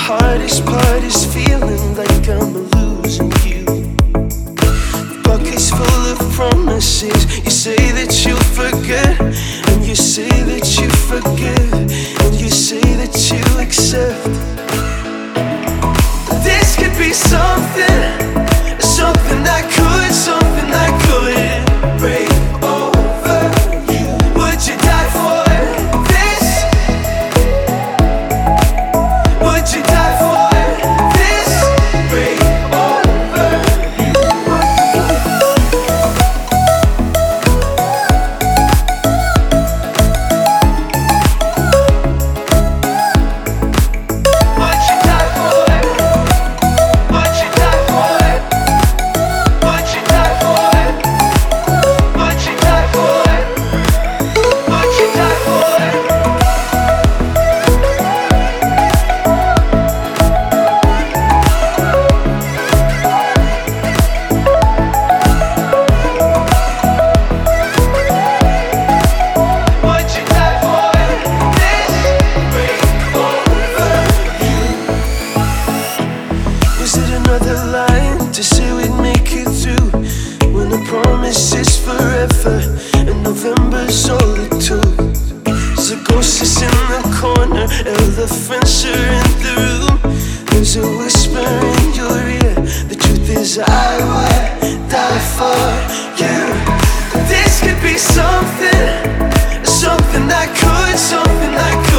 hardest part is feeling like I'm losing you. Pockets full of promises. You say that you'll forget, and you say that you forgive, and you say that you accept. This could be something, something that could break over you. Would you die for this? Would you die for this? Break over you. Would you die for it? Would you die for it? Would you die for it? Would you die for it? Would you die for it? Would you die for it? This break over you. Was it another line to say we'd make it through, when the promise is forever and November's all it took? There's a ghost that's in the corner, elephants are in the room. There's a whisper in your ear, the truth is I would die for you. This could be something, something that could